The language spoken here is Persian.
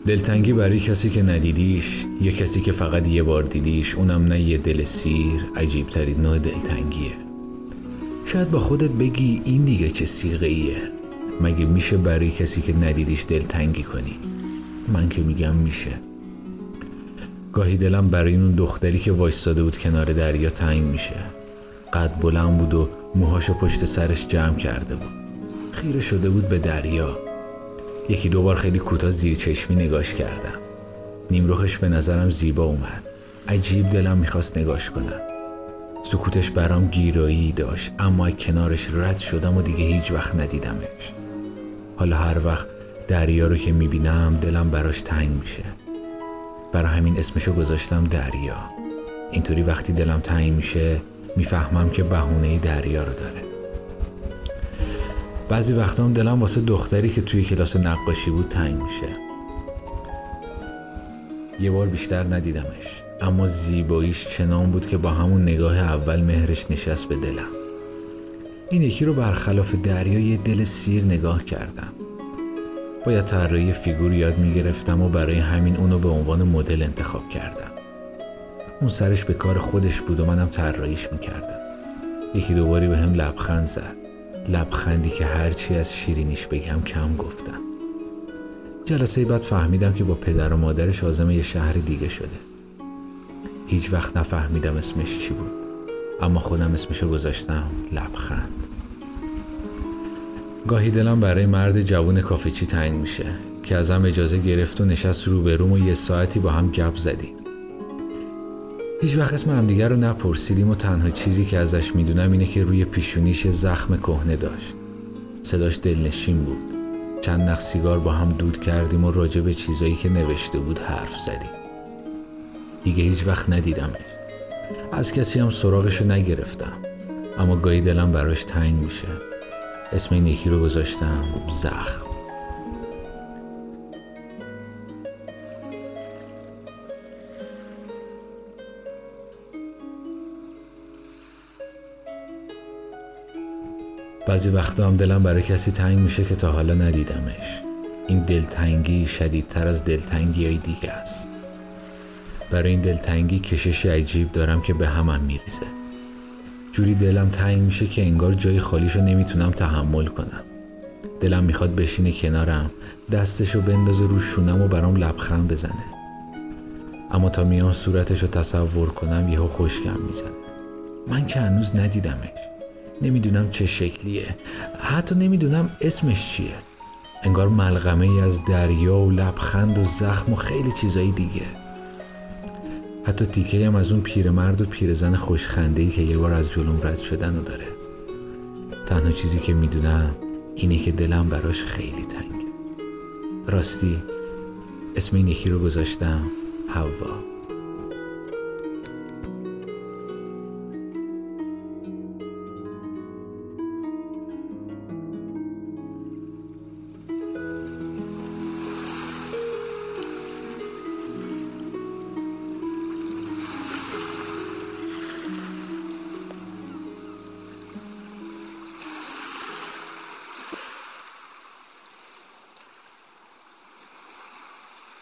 دلتنگی برای کسی که ندیدیش، یا کسی که فقط یه بار دیدیش، اونم نه یه دل سیر، عجیب ترین نوع دلتنگیه. شاید با خودت بگی این دیگه چه صیغه ایه؟ مگه میشه برای کسی که ندیدیش دلتنگی کنی؟ من که میگم میشه. گاهی دلم برای اون دختری که وایستاده بود کنار دریا تنگ میشه. قد بلند بود و موهاشو پشت سرش جمع کرده بود. خیره شده بود به دریا. یکی دو بار خیلی کوتاه زیر چشمی نگاش کردم. نیمرخش به نظرم زیبا اومد. عجیب دلم میخواست نگاش کنم. سکوتش برام گیرایی داشت، اما کنارش رد شدم و دیگه هیچ وقت ندیدمش. حالا هر وقت دریا رو که میبینم دلم براش تنگ میشه. برای همین اسمشو گذاشتم دریا. اینطوری وقتی دلم تنگ میشه میفهمم که بهونه دریا رو داره. بعضی وقتا هم دلم واسه دختری که توی کلاس نقاشی بود تنگ میشه. یه بار بیشتر ندیدمش، اما زیباییش چنان بود که با همون نگاه اول مهرش نشست به دلم. این یکی رو برخلاف دریا یه دل سیر نگاه کردم. باید طراحی فیگور یاد میگرفتم و برای همین اونو به عنوان مدل انتخاب کردم. اون سرش به کار خودش بود و منم طراحیش میکردم. یکی دوباری به هم لبخند زد. لبخندی که هرچی از شیرینیش بگم کم گفتم. جلسه بعد فهمیدم که با پدر و مادرش عازم یه شهر دیگه شده. هیچ وقت نفهمیدم اسمش چی بود، اما خودم اسمشو گذاشتم لبخند. گاهی دلم برای مرد جوون کافه چی تنگ میشه که ازم اجازه گرفت و نشست روبروم و یه ساعتی با هم گپ زدیم. هیچ وقت اسم همدیگر رو نپرسیدیم و تنها چیزی که ازش میدونم اینه که روی پیشونیش زخم کهنه داشت. صداش دلنشین بود. چند نخ سیگار با هم دود کردیم و راجع به چیزایی که نوشته بود حرف زدیم. دیگه هیچ وقت ندیدمش. از کسی هم سراغشو نگرفتم، اما گاهی دلم براش تنگ میشه. اسم این یکی رو گذاشتم زخم. بعضی وقتا هم دلم برای کسی تنگ میشه که تا حالا ندیدمش. این دلتنگی شدیدتر از دلتنگی های دیگه است. برای این دلتنگی کشش عجیب دارم که به همم میریزه. جوری دلم تنگ میشه که انگار جای خالیشو نمیتونم تحمل کنم. دلم میخواد بشینه کنارم، دستشو بندازه رو شونم و برام لبخند بزنه. اما تا میام صورتشو تصور کنم یهو خشکم میزنه. من که هنوز ندیدمش. نمیدونم چه شکلیه، حتی نمیدونم اسمش چیه. انگار ملغمه ای از دریا و لبخند و زخم و خیلی چیزایی دیگه. حتی تیکه هم از اون پیرمرد و پیرزن خوشخنده‌ای که یه بار از جلوم رد شدن رو داره. تنها چیزی که میدونم اینه که دلم براش خیلی تنگه. راستی اسم این یکی رو گذاشتم حوا.